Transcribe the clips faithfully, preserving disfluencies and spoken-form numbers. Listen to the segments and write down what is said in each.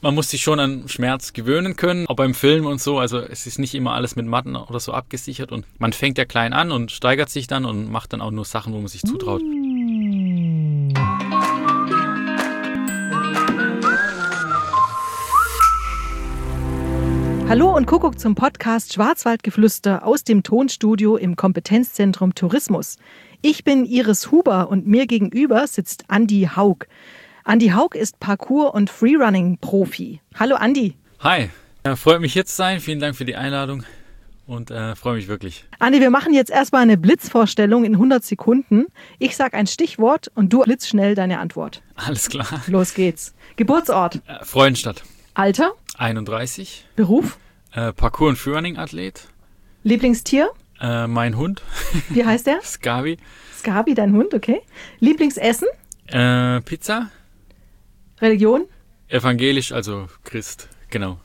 man muss sich schon an Schmerz gewöhnen können, auch beim Film und so. Also es ist nicht immer alles mit Matten oder so abgesichert und man fängt ja klein an und steigert sich dann und macht dann auch nur Sachen, wo man sich zutraut. Hallo und Kuckuck zum Podcast Schwarzwaldgeflüster aus dem Tonstudio im Kompetenzzentrum Tourismus. Ich bin Iris Huber und mir gegenüber sitzt Andi Haug. Andi Haug ist Parkour- und Freerunning-Profi. Hallo Andi. Hi, ja, freut mich hier zu sein. Vielen Dank für die Einladung und äh, freue mich wirklich. Andi, wir machen jetzt erstmal eine Blitzvorstellung in hundert Sekunden. Ich sage ein Stichwort und du blitzschnell deine Antwort. Alles klar. Los geht's. Geburtsort? Äh, Freudenstadt. Alter? einunddreißig. Beruf? Äh, Parkour- und Freerunning-Athlet. Lieblingstier? Äh, mein Hund. Wie heißt der? Skabi. Skabi, dein Hund, okay. Lieblingsessen? Äh, Pizza. Religion? Evangelisch, also Christ, genau.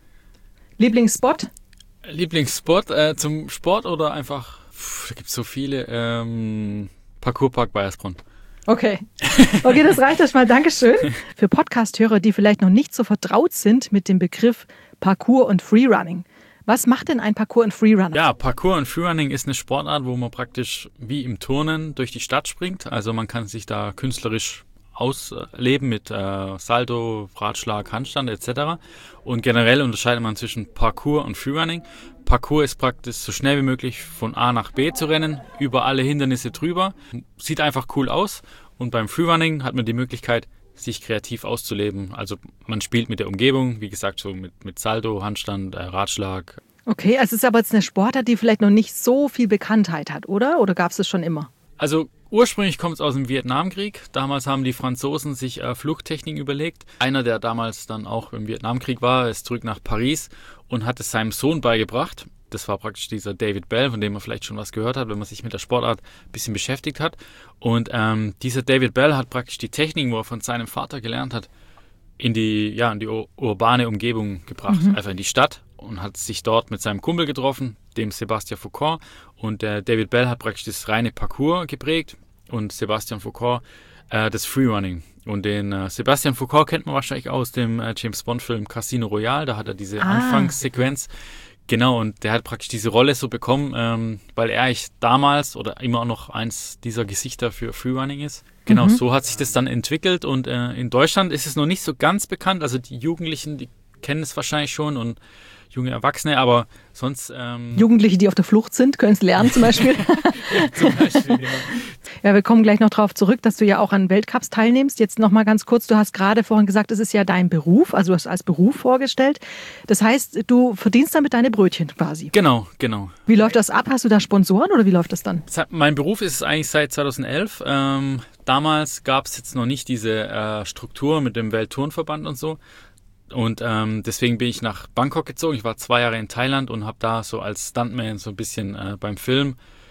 Lieblingsspot? Lieblingsspot äh, zum Sport oder einfach, pff, da gibt es so viele, ähm, Parkourpark Baiersbronn. Okay. Okay, das reicht erstmal. Dankeschön. Für Podcast-Hörer, die vielleicht noch nicht so vertraut sind mit dem Begriff Parkour und Freerunning. Was macht denn ein Parkour- und Freerunner? Ja, Parkour und Freerunning ist eine Sportart, wo man praktisch wie im Turnen durch die Stadt springt. Also man kann sich da künstlerisch ausleben mit äh, Salto, Ratschlag, Handstand et cetera. Und generell unterscheidet man zwischen Parkour und Freerunning. Parkour ist praktisch so schnell wie möglich von A nach B zu rennen, über alle Hindernisse drüber. Sieht einfach cool aus. Und beim Freerunning hat man die Möglichkeit, sich kreativ auszuleben. Also man spielt mit der Umgebung, wie gesagt, so mit, mit Salto, Handstand, äh, Ratschlag. Okay, also es ist aber jetzt eine Sportart, die vielleicht noch nicht so viel Bekanntheit hat, oder? Oder gab es das schon immer? Also ursprünglich kommt es aus dem Vietnamkrieg. Damals haben die Franzosen sich äh, Fluchttechniken überlegt. Einer, der damals dann auch im Vietnamkrieg war, ist zurück nach Paris und hat es seinem Sohn beigebracht. Das war praktisch dieser David Bell, von dem man vielleicht schon was gehört hat, wenn man sich mit der Sportart ein bisschen beschäftigt hat. Und ähm, dieser David Bell hat praktisch die Techniken, wo er von seinem Vater gelernt hat, in die, ja, in die ur- urbane Umgebung gebracht, mhm. einfach in die Stadt, und hat sich dort mit seinem Kumpel getroffen, dem Sébastien Foucault. Und der David Bell hat praktisch das reine Parkour geprägt und Sébastien Foucault äh, das Freerunning. Und den äh, Sébastien Foucault kennt man wahrscheinlich aus dem äh, James Bond-Film Casino Royale. Da hat er diese ah. Anfangssequenz. Genau, und der hat praktisch diese Rolle so bekommen, ähm, weil er eigentlich damals oder immer noch eins dieser Gesichter für Freerunning ist. Genau, mhm. so hat sich das dann entwickelt. Und äh, in Deutschland ist es noch nicht so ganz bekannt. Also die Jugendlichen, die kennen es wahrscheinlich schon, und junge Erwachsene, aber sonst... Ähm Jugendliche, die auf der Flucht sind, können es lernen zum Beispiel. ja, zum Beispiel, ja. Ja, wir kommen gleich noch darauf zurück, dass du ja auch an Weltcups teilnimmst. Jetzt noch mal ganz kurz, du hast gerade vorhin gesagt, es ist ja dein Beruf, also du hast es als Beruf vorgestellt. Das heißt, du verdienst damit deine Brötchen quasi. Genau, genau. Wie läuft das ab? Hast du da Sponsoren oder wie läuft das dann? Mein Beruf ist es eigentlich seit zweitausendelf. Ähm, damals gab es jetzt noch nicht diese äh, Struktur mit dem Weltturnverband und so. Und ähm, deswegen bin ich nach Bangkok gezogen. Ich war zwei Jahre in Thailand und habe da so als Stuntman so ein bisschen äh, beim Film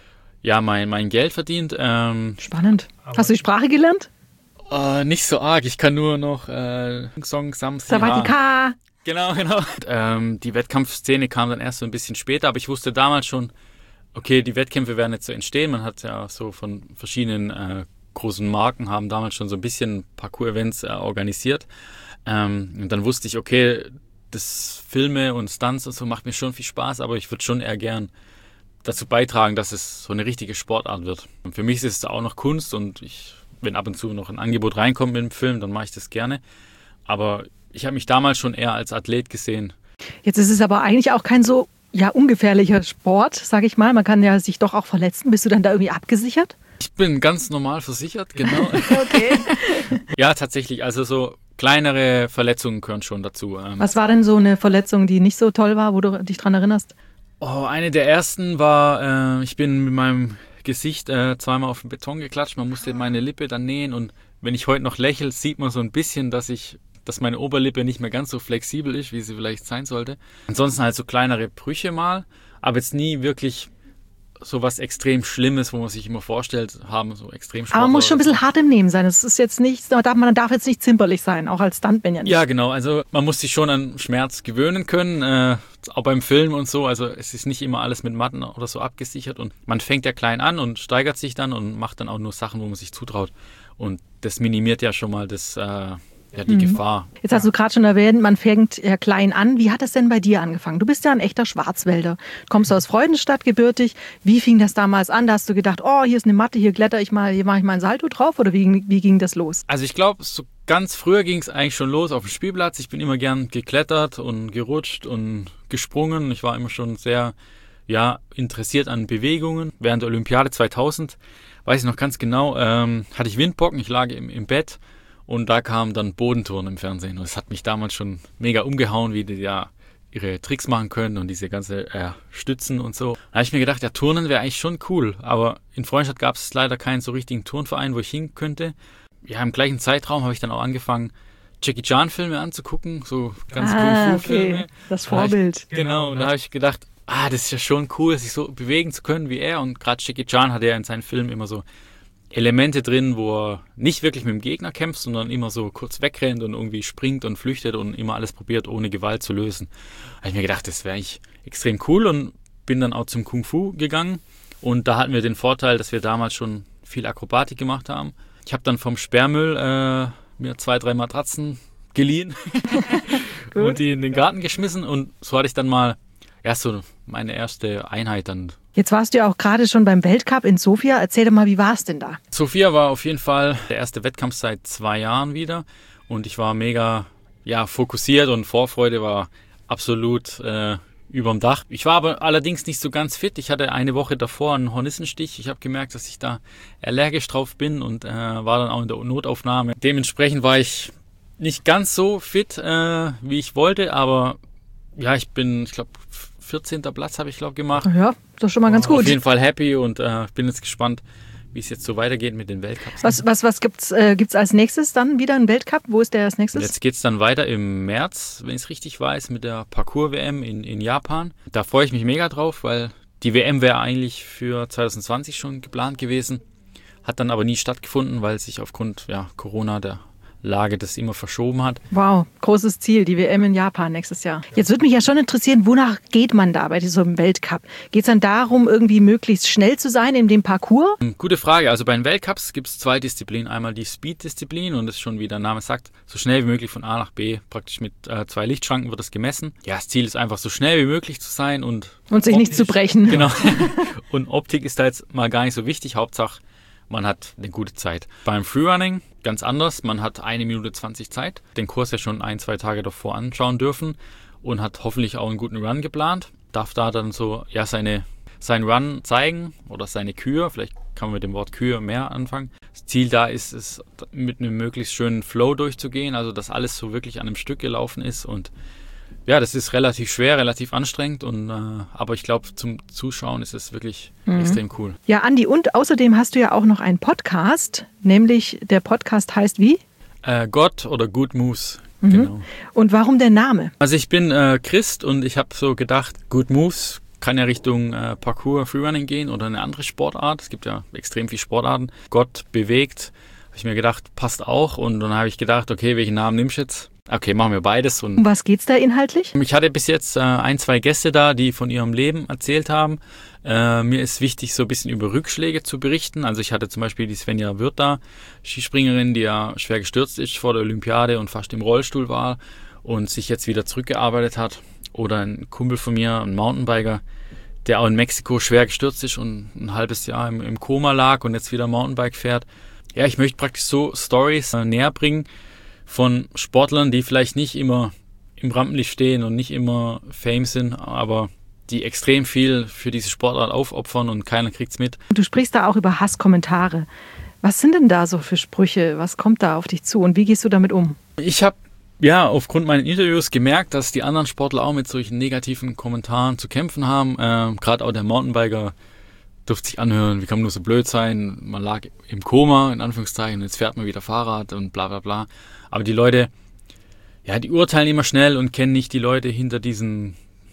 ja mein, mein Geld verdient. Ähm, Spannend. Hast du die Sprache gelernt? Äh, nicht so arg. Ich kann nur noch äh, Song Samsi. Sawadika. Genau, genau. Und, ähm, die Wettkampfszene kam dann erst so ein bisschen später, aber ich wusste damals schon, okay, die Wettkämpfe werden jetzt so entstehen. Man hat ja so von verschiedenen äh, großen Marken haben damals schon so ein bisschen Parkour-Events äh, organisiert. Ähm, und dann wusste ich, okay, das Filme und Stunts und so macht mir schon viel Spaß, aber ich würde schon eher gern dazu beitragen, dass es so eine richtige Sportart wird. Und für mich ist es auch noch Kunst, und ich, wenn ab und zu noch ein Angebot reinkommt mit dem Film, dann mache ich das gerne. Aber ich habe mich damals schon eher als Athlet gesehen. Jetzt ist es aber eigentlich auch kein so ja, ungefährlicher Sport, sage ich mal. Man kann ja sich doch auch verletzen. Bist du dann da irgendwie abgesichert? Ich bin ganz normal versichert, genau. Okay. Ja, tatsächlich. Also so kleinere Verletzungen gehören schon dazu. Was war denn so eine Verletzung, die nicht so toll war, wo du dich dran erinnerst? Oh, eine der ersten war, äh, ich bin mit meinem Gesicht äh, zweimal auf den Beton geklatscht. Man musste meine Lippe dann nähen, und wenn ich heute noch lächle, sieht man so ein bisschen, dass ich, dass meine Oberlippe nicht mehr ganz so flexibel ist, wie sie vielleicht sein sollte. Ansonsten halt so kleinere Brüche mal, aber jetzt nie wirklich so was extrem Schlimmes, wo man sich immer vorstellt, haben so extrem Sportler. Aber man muss schon ein bisschen hart im Nehmen sein. Das ist jetzt nicht, man darf, man darf jetzt nicht zimperlich sein, auch als Stuntman ja nicht. Ja, genau. Also man muss sich schon an Schmerz gewöhnen können, äh, auch beim Film und so. Also es ist nicht immer alles mit Matten oder so abgesichert, und man fängt ja klein an und steigert sich dann und macht dann auch nur Sachen, wo man sich zutraut. Und das minimiert ja schon mal das, äh, ja, die mhm. Gefahr. Jetzt hast du gerade schon erwähnt, man fängt ja klein an. Wie hat das denn bei dir angefangen? Du bist ja ein echter Schwarzwälder. Du kommst aus Freudenstadt gebürtig. Wie fing das damals an? Da hast du gedacht, oh, hier ist eine Matte, hier kletter ich mal, hier mache ich mal ein Salto drauf? Oder wie, wie ging das los? Also ich glaube, so ganz früher ging es eigentlich schon los auf dem Spielplatz. Ich bin immer gern geklettert und gerutscht und gesprungen. Ich war immer schon sehr ja, interessiert an Bewegungen. Während der Olympiade zweitausend, weiß ich noch ganz genau, ähm, hatte ich Windpocken. Ich lag im, im Bett. Und da kam dann Bodenturnen im Fernsehen. Und das hat mich damals schon mega umgehauen, wie die ja ihre Tricks machen können und diese ganze äh, Stützen und so. Da habe ich mir gedacht, ja, Turnen wäre eigentlich schon cool. Aber in Freudenstadt gab es leider keinen so richtigen Turnverein, wo ich hin könnte. Ja, im gleichen Zeitraum habe ich dann auch angefangen, Jackie Chan Filme anzugucken. So ganz ah, Kung-Fu-Filme. Okay. Das Vorbild. Ich, genau, und da habe ich gedacht, ah, das ist ja schon cool, sich so bewegen zu können wie er. Und gerade Jackie Chan hat ja in seinen Filmen immer so Elemente drin, wo er nicht wirklich mit dem Gegner kämpft, sondern immer so kurz wegrennt und irgendwie springt und flüchtet und immer alles probiert, ohne Gewalt zu lösen. Da habe ich mir gedacht, das wäre eigentlich extrem cool und bin dann auch zum Kung Fu gegangen. Und da hatten wir den Vorteil, dass wir damals schon viel Akrobatik gemacht haben. Ich habe dann vom Sperrmüll äh, mir zwei, drei Matratzen geliehen und die in den Garten geschmissen. Und so hatte ich dann mal ja, so meine erste Einheit dann. Jetzt warst du ja auch gerade schon beim Weltcup in Sofia. Erzähl doch mal, wie war es denn da? Sofia war auf jeden Fall der erste Wettkampf seit zwei Jahren wieder. Und ich war mega ja, fokussiert und Vorfreude war absolut äh, überm Dach. Ich war aber allerdings nicht so ganz fit. Ich hatte eine Woche davor einen Hornissenstich. Ich habe gemerkt, dass ich da allergisch drauf bin und äh, war dann auch in der Notaufnahme. Dementsprechend war ich nicht ganz so fit, äh, wie ich wollte, aber ja, ich bin, ich glaube, vierzehnten Platz habe ich, glaube gemacht. Ja, das ist schon mal ganz gut. Auf jeden Fall happy und äh, bin jetzt gespannt, wie es jetzt so weitergeht mit den Weltcups. Was, was, was gibt es äh, gibt's als nächstes dann wieder einen Weltcup? Wo ist der als nächstes? Jetzt geht es dann weiter im März, wenn ich es richtig weiß, mit der Parkour-W M in, in Japan. Da freue ich mich mega drauf, weil die W M wäre eigentlich für zwanzig zwanzig schon geplant gewesen, hat dann aber nie stattgefunden, weil sich aufgrund ja, Corona der Lage das immer verschoben hat. Wow, großes Ziel, die W M in Japan nächstes Jahr. Jetzt würde mich ja schon interessieren, wonach geht man da bei diesem Weltcup? Geht es dann darum, irgendwie möglichst schnell zu sein in dem Parcours? Gute Frage. Also bei den Weltcups gibt es zwei Disziplinen. Einmal die Speed-Disziplin und das ist schon, wie der Name sagt, so schnell wie möglich von A nach B. Praktisch mit äh, zwei Lichtschranken wird das gemessen. Ja, das Ziel ist einfach so schnell wie möglich zu sein und Und sich optisch, nicht zu brechen. Genau. Und Optik ist da jetzt mal gar nicht so wichtig. Hauptsache, man hat eine gute Zeit. Beim Freerunning ganz anders. Man hat eine Minute zwanzig Zeit. Den Kurs ja schon ein, zwei Tage davor anschauen dürfen und hat hoffentlich auch einen guten Run geplant. Darf da dann so ja seine, seinen Run zeigen oder seine Kür. Vielleicht kann man mit dem Wort Kür mehr anfangen. Das Ziel da ist es, mit einem möglichst schönen Flow durchzugehen. Also, dass alles so wirklich an einem Stück gelaufen ist und ja, das ist relativ schwer, relativ anstrengend, und, äh, aber ich glaube, zum Zuschauen ist es wirklich mhm. extrem cool. Ja, Andi, und außerdem hast du ja auch noch einen Podcast, nämlich der Podcast heißt wie? Äh, Gott oder Good Moves, mhm. genau. Und warum der Name? Also ich bin äh, Christ und ich habe so gedacht, Good Moves kann ja Richtung äh, Parkour, Freerunning gehen oder eine andere Sportart. Es gibt ja extrem viele Sportarten. Gott bewegt, habe ich mir gedacht, passt auch, und dann habe ich gedacht, okay, welchen Namen nimmst du jetzt? Okay, machen wir beides. Und um was geht's da inhaltlich? Ich hatte bis jetzt äh, ein, zwei Gäste da, die von ihrem Leben erzählt haben. Äh, mir ist wichtig, so ein bisschen über Rückschläge zu berichten. Also ich hatte zum Beispiel die Svenja Wirth da, Skispringerin, die ja schwer gestürzt ist vor der Olympiade und fast im Rollstuhl war und sich jetzt wieder zurückgearbeitet hat. Oder ein Kumpel von mir, ein Mountainbiker, der auch in Mexiko schwer gestürzt ist und ein halbes Jahr im, im Koma lag und jetzt wieder Mountainbike fährt. Ja, ich möchte praktisch so Storys äh, näher bringen von Sportlern, die vielleicht nicht immer im Rampenlicht stehen und nicht immer Fame sind, aber die extrem viel für diese Sportart aufopfern und keiner kriegt's mit. Du sprichst da auch über Hasskommentare. Was sind denn da so für Sprüche? Was kommt da auf dich zu und wie gehst du damit um? Ich habe ja aufgrund meiner Interviews gemerkt, dass die anderen Sportler auch mit solchen negativen Kommentaren zu kämpfen haben. Äh, Gerade auch der Mountainbiker durfte sich anhören, wie kann man nur so blöd sein, man lag im Koma, in Anführungszeichen, jetzt fährt man wieder Fahrrad und bla bla bla. Aber die Leute, ja, die urteilen immer schnell und kennen nicht die Leute hinter diesen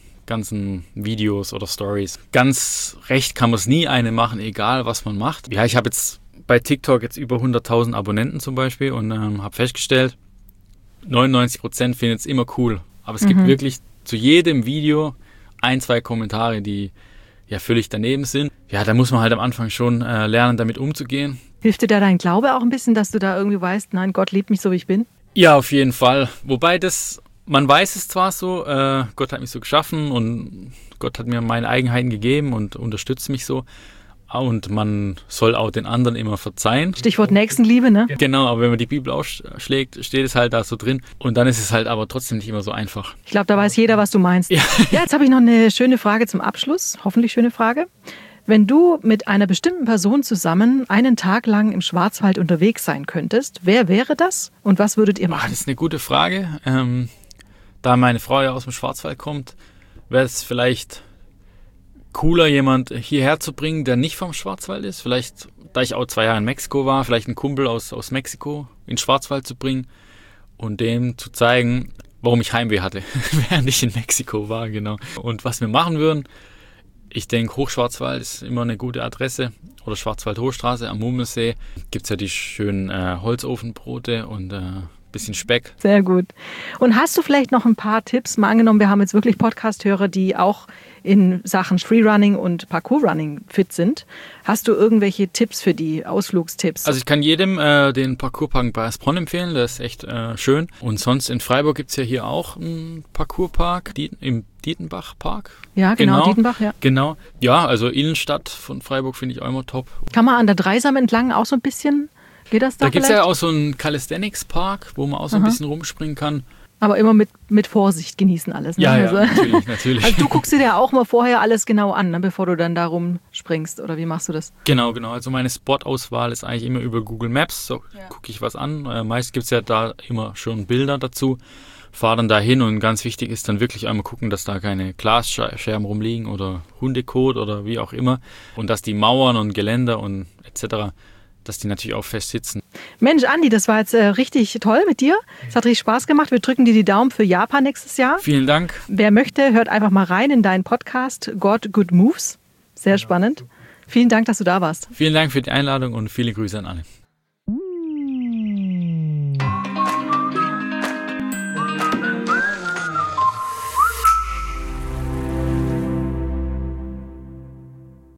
ganzen Videos oder Stories. Ganz recht kann man es nie eine machen, egal was man macht. Ja, ich habe jetzt bei TikTok jetzt über hunderttausend Abonnenten zum Beispiel und ähm, habe festgestellt, neunundneunzig Prozent finden es immer cool. Aber es mhm. gibt wirklich zu jedem Video ein, zwei Kommentare, die ja völlig daneben sind. Ja, da muss man halt am Anfang schon äh, lernen, damit umzugehen. Hilft dir da dein Glaube auch ein bisschen, dass du da irgendwie weißt, nein, Gott liebt mich so, wie ich bin? Ja, auf jeden Fall. Wobei das, man weiß es zwar so, äh, Gott hat mich so geschaffen und Gott hat mir meine Eigenheiten gegeben und unterstützt mich so. Und man soll auch den anderen immer verzeihen. Stichwort Nächstenliebe, ne? Genau, aber wenn man die Bibel aufschlägt, steht es halt da so drin. Und dann ist es halt aber trotzdem nicht immer so einfach. Ich glaube, da weiß jeder, was du meinst. Ja, ja, jetzt habe ich noch eine schöne Frage zum Abschluss. Hoffentlich schöne Frage. Wenn du mit einer bestimmten Person zusammen einen Tag lang im Schwarzwald unterwegs sein könntest, wer wäre das und was würdet ihr machen? Das ist eine gute Frage. Ähm, da meine Frau ja aus dem Schwarzwald kommt, wäre es vielleicht cooler, jemand hierher zu bringen, der nicht vom Schwarzwald ist. Vielleicht, da ich auch zwei Jahre in Mexiko war, vielleicht einen Kumpel aus, aus Mexiko in den Schwarzwald zu bringen und dem zu zeigen, warum ich Heimweh hatte, während ich in Mexiko war, genau. Und was wir machen würden, ich denke, Hochschwarzwald ist immer eine gute Adresse. Oder Schwarzwald-Hochstraße am Mummelsee. Gibt es ja die schönen äh, Holzofenbrote und ein äh, bisschen Speck. Sehr gut. Und hast du vielleicht noch ein paar Tipps? Mal angenommen, wir haben jetzt wirklich Podcast-Hörer, die auch in Sachen Freerunning und Parkour-Running fit sind. Hast du irgendwelche Tipps für die, Ausflugstipps? Also ich kann jedem äh, den Parkourpark bei Aspron empfehlen, der ist echt äh, schön. Und sonst in Freiburg gibt es ja hier auch einen Parkourpark, die, im Dietenbach-Park. Ja, genau, genau, Dietenbach, ja. Genau, ja, also Innenstadt von Freiburg finde ich auch immer top. Kann man an der Dreisam entlang auch so ein bisschen, geht das da Da gibt es vielleicht? ja auch so einen Calisthenics-Park, wo man auch so ein Aha. bisschen rumspringen kann. Aber immer mit, mit Vorsicht genießen alles. Ne? Ja, ja, also, natürlich, natürlich. also du guckst dir ja auch mal vorher alles genau an, ne, bevor du dann da rumspringst. Oder wie machst du das? Genau, genau. Also meine Spot-Auswahl ist eigentlich immer über Google Maps. So Ja. gucke ich was an. Äh, meist gibt es ja da immer schon Bilder dazu. Fahre dann da hin und ganz wichtig ist dann wirklich einmal gucken, dass da keine Glasscherben rumliegen oder Hundekot oder wie auch immer. Und dass die Mauern und Geländer und et cetera, dass die natürlich auch fest sitzen. Mensch, Andi, das war jetzt äh, richtig toll mit dir. Es hat richtig Spaß gemacht. Wir drücken dir die Daumen für Japan nächstes Jahr. Vielen Dank. Wer möchte, hört einfach mal rein in deinen Podcast God Good Moves. Sehr spannend. Vielen Dank, dass du da warst. Vielen Dank für die Einladung und viele Grüße an alle.